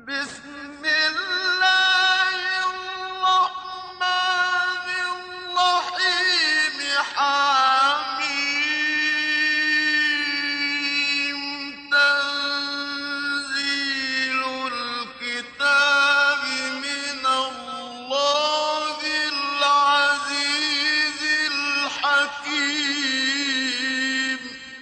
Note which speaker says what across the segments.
Speaker 1: بسم الله الرحمن الرحيم حميم تنزيل الكتاب من الله العزيز الحكيم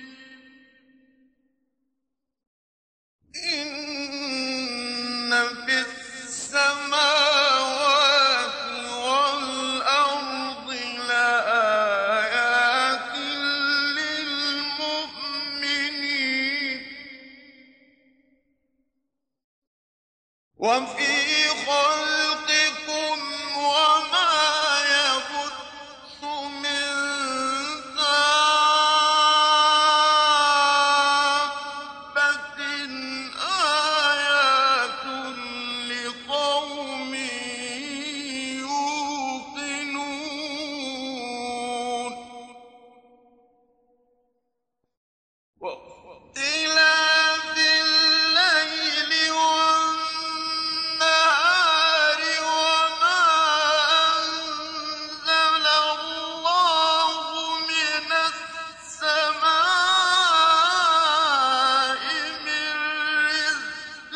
Speaker 1: إن في السماوات والأرض لآيات للمؤمنين وفي خلقكم وما يبث من دابة آيات لقوم يوقنون واختلاف الليل والنهار وما أنزل الله من السماء من رزق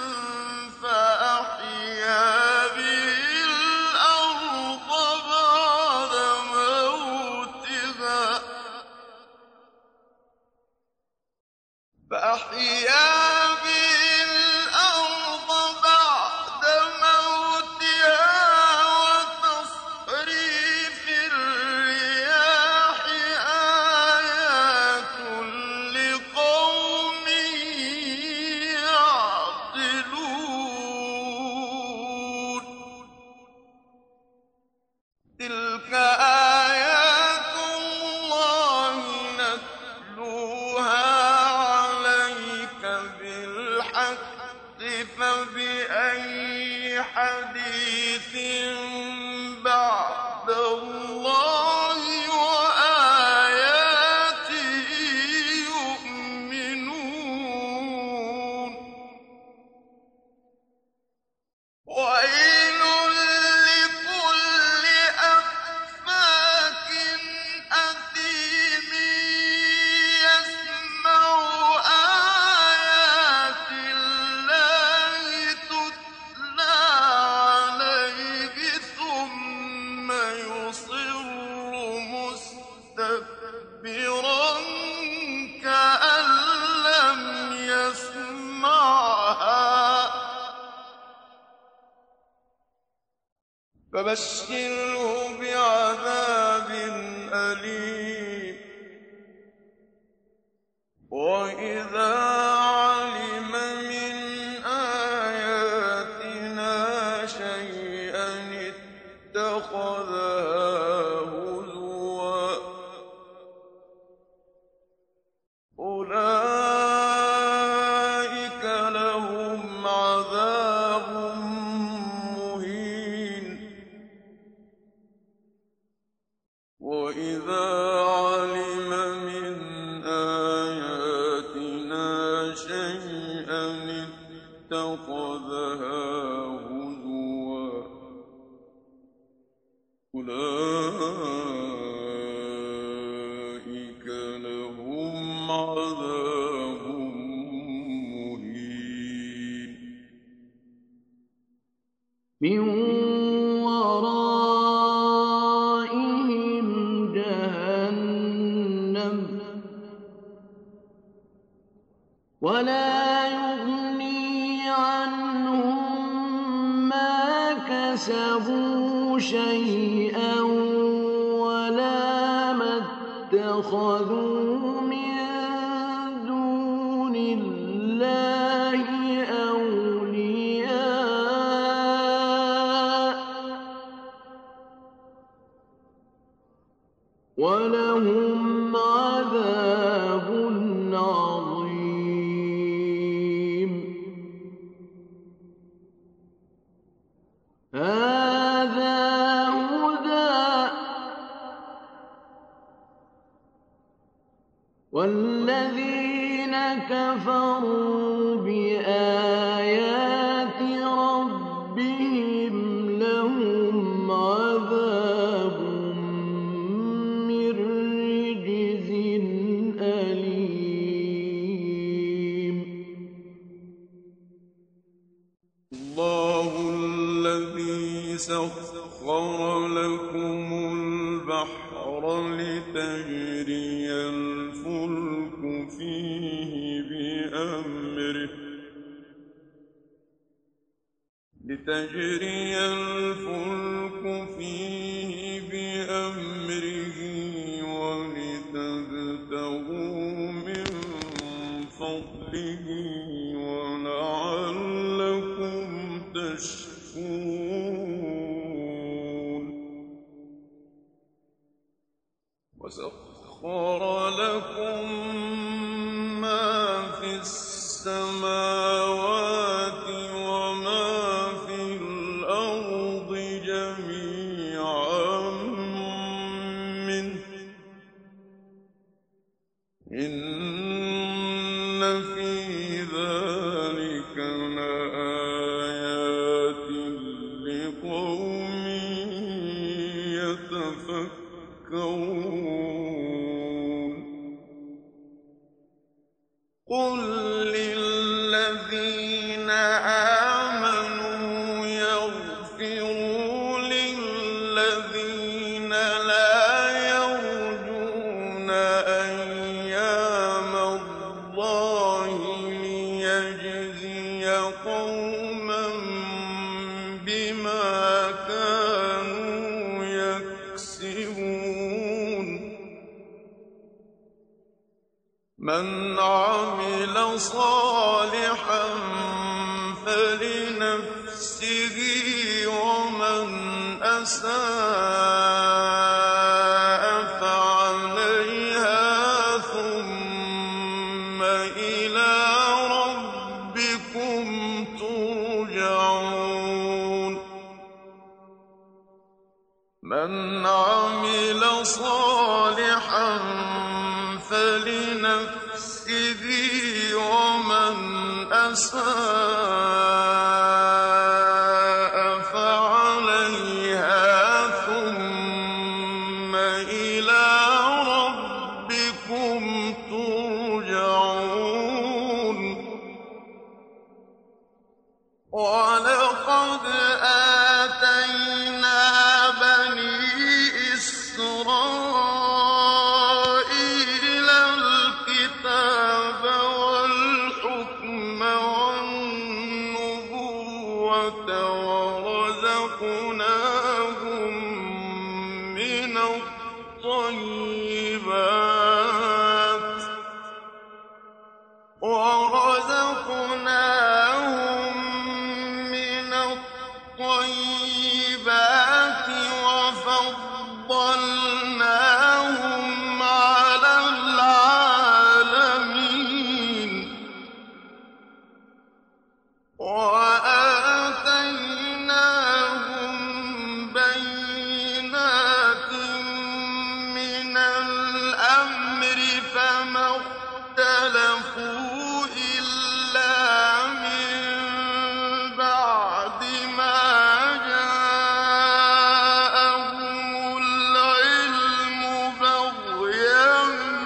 Speaker 1: فأحيا به الأرض بعد موتها وتصريف الرياح آيات لقوم يعقلون تلك آيات الله نتلوها عليك بالحق فبأي حديث بعد الله وآياته يؤمنون ويل لكل أفاك أثيم يسمع آيات الله تتلى عليه ثم يصر مستكبرا كأن لم يسمعها فبشره بعذاب أليم وإذا علم من آياتنا شيئا اتخذها هزوا أولئك لهم عذاب مهين وإذا علم من آياتنا شيئا اتخذها هزوا أولئك لهم عذاب مهين من ورائهم جهنم ولا يغني عنهم ما كسبوا شيئا ولا ما اتخذوا من دون الله أولياء ولهم عذاب عظيم هذا هدى والذين كفروا بآيات
Speaker 2: الله الذي سخر لكم البحر لتجري الفلك فيه بأمره ولتبتغوا من فضله ولعلكم تشكرون وسخر لكم ما في السماوات وما في الأرض جميعا منه إن في ذلك لآيات لقوم يتفكرون قل للذين آمنوا يغفروا للذين لا يرجون أيام الله ليجزي قوما بما كانوا يكسبون من عمل صالحا فلنفسه ومن أساء فعليها ثم إلى ربكم ترجعون من عمل صالحا فلنفسه ومن أساء فعليها ثم إلى ربكم ترجعون ولقد آتينا بني إسرائيل الكتاب والحكم والنبوة ورزقناهم وفضلناهم على العالمين وآتيناهم بينات من الأمر فما اختلفوا إلا من بعد ما جاءهم العلم بغيا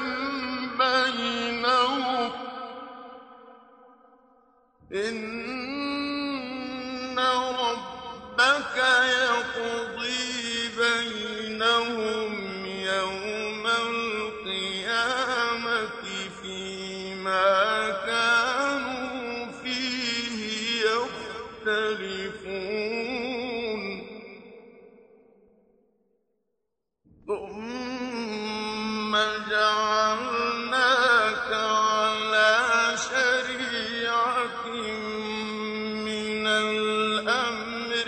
Speaker 2: بينهم إن ربك يقضي بينهم يوم القيامة فيما كانوا فيه يختلفون ثم جعلناك على شريعة من الأمر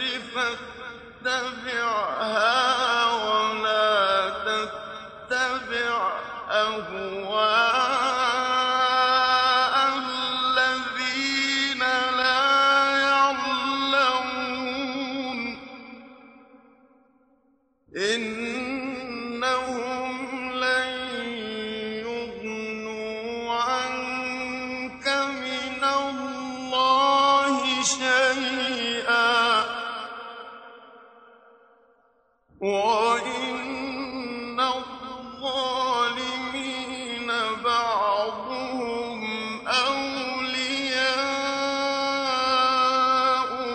Speaker 2: فاتبعها ولا تتبع أهواء الذين لا يعلمون إنهم لن يغنوا عنك من الله شيئا وإن الظالمين بعضهم أولياء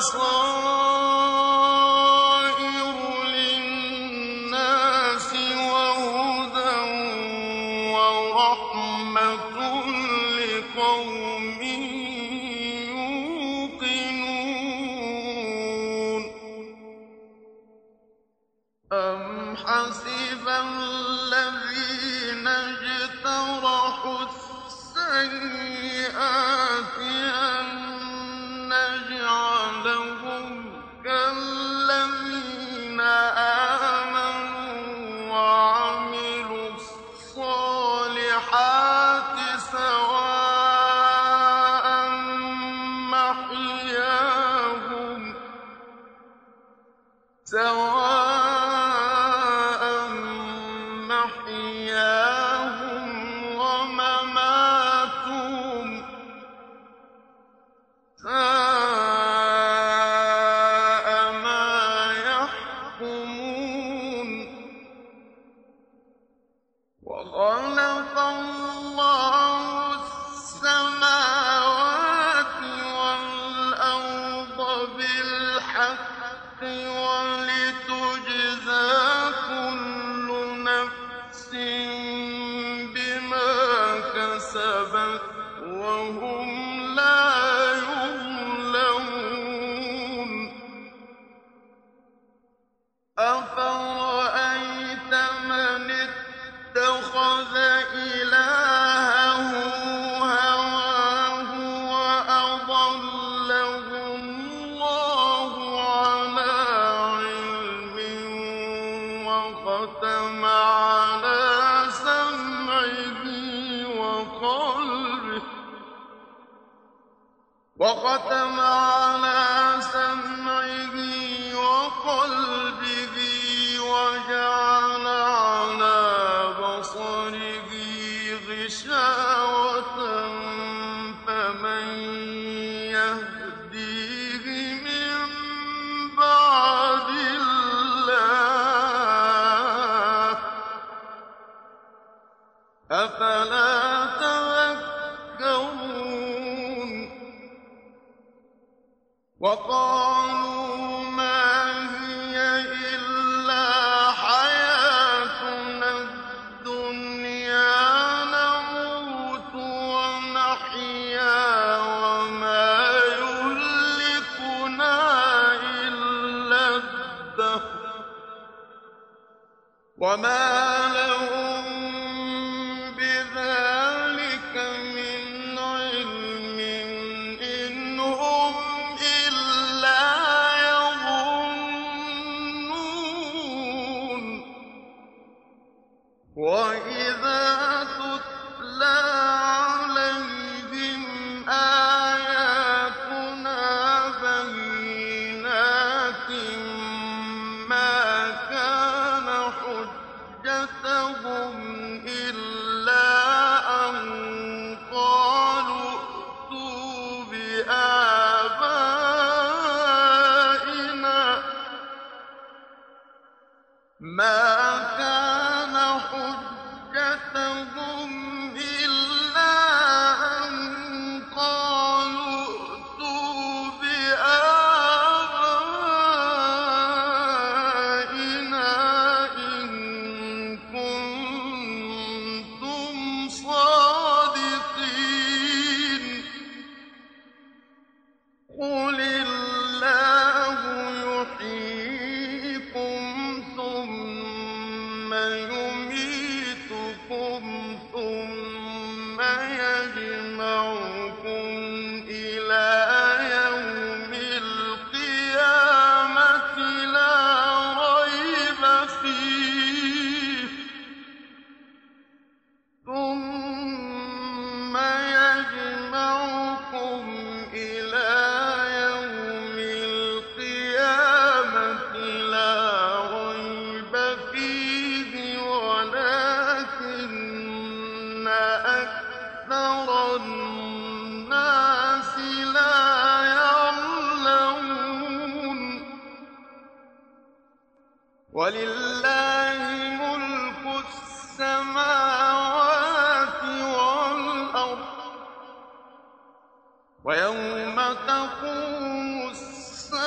Speaker 2: وَبَصَائِرُ لِلنَّاسِ وَهُدًى وَرَحْمَةٌ لِّقَوْمٍ يُوقِنُونَ أَمْ حَسِبَ الَّذِينَ اجْتَرَحُوا السَّيِّئَاتِ أَن نَّجْعَلَهُمْ كَالَّذِينَ آمَنُوا وَعَمِلُوا الصَّالِحَاتِ سَوَاءً مَّحْيَاهُمْ وَمَمَاتُهُمْ ۚ سَاءَ مَا يَحْكُمُونَ وَخَلَقَ اللَّهُ السَّمَاوَاتِ وَالْأَرْضَ بِالْحَقِّ وَلِتُجْزَىٰ كُلُّ نَفْسٍ بِمَا كَسَبَتْ وَهُمْ لَا يُظْلَمُونَ أَفَرَأَيْتَ مَنِ اتَّخَذَ إِلَٰهَهُ هَوَاهُ وَأَضَلَّهُ اللَّهُ عَلَىٰ عِلْمٍ وَخَتَمَ عَلَىٰ سَمْعِهِ وَقَلْبِهِ وَجَعَلَ عَلَىٰ بَصَرِهِ غِشَاوَةً فَمَن يَهْدِيهِ مِن بَعْدِ اللَّهِ ۚ أَفَلَا تَذَكَّرُونَ وَقَالُوا مَا هِيَ إِلَّا حَيَاتُنَا الدُّنْيَا نَمُوتُ وَنَحْيَا وَمَا يُهْلِكُنَا إِلَّا الدَّهْرُ وَمَا لَهُم بِذَٰلِكَ مِنْ عِلْمٍ إِنْ هُمْ إِلَّا يَظُنُّونَ وَإِذَا تُتْلَىٰ عَلَيْهِمْ آيَاتُنَا بَيِّنَاتٍ مَّا كَانَ حُجَّتَهُمْ إِلَّا أَن قَالُوا ائْتُوا بِآبَائِنَا إِن كُنتُمْ صَادِقِينَ قُلِ اللَّهُ يُحْيِيكُمْ ثُمَّ يُمِيتُكُمْ ثُمَّ يَجْمَعُكُمْ إِلَىٰ يَوْمِ الْقِيَامَةِ لَا رَيْبَ فِيهِ ثُمَّ يَجْمَعُكُمْ إِلَىٰ يَوْمِ الْقِيَامَةِ لَا رَيْبَ فِيهِ وَلَٰكِنَّ أَكْثَرَ النَّاسِ لَا يَعْلَمُونَ وَلِلَّهِ مُلْكُ السَّمَاوَاتِ وَالْأَرْضِ وَيَوْمَ تَقُومُ السَّاعَةُ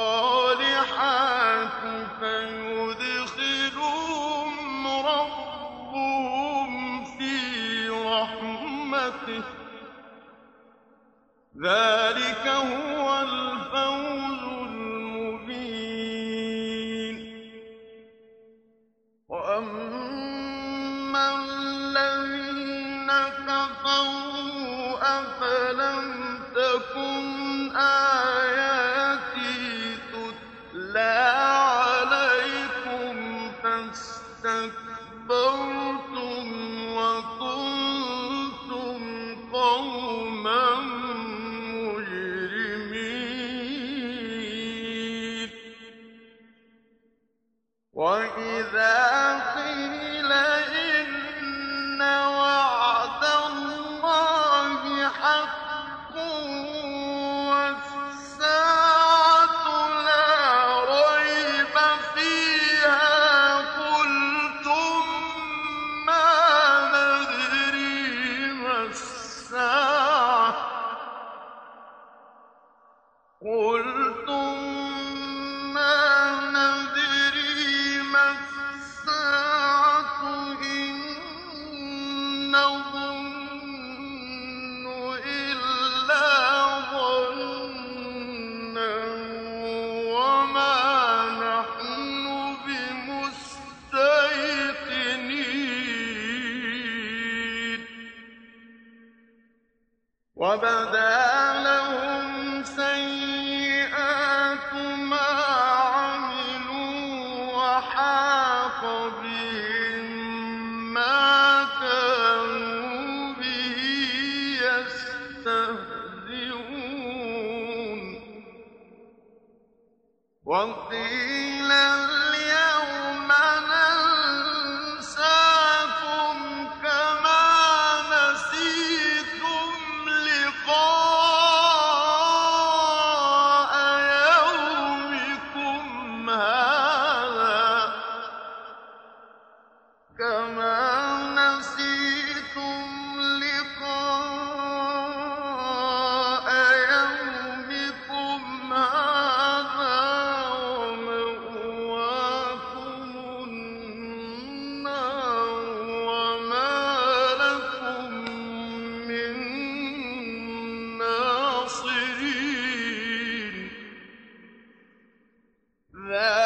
Speaker 2: الصالحات فيدخلهم ربهم في رحمته ذلك هو الفوز المبين وأما الذين كفروا أفلم تكن آياتي تتلى عليكم فاستكبرتم وكنتم قوما مجرمين وإذا قيل إن وعد الله حق والساعة لا ريب فيها قلتم ما ندري ما الساعة إن نظن إلا ظنًّا وما نحن بمستيقنين وبدا لهم سيئات ما عملوا وحاق بهم ما كانوا به يستهزئون وقيل اليوم ننساكم كما نسيتم لقاء يومكم هذا ومأواكم النار وما لكم من ناصرين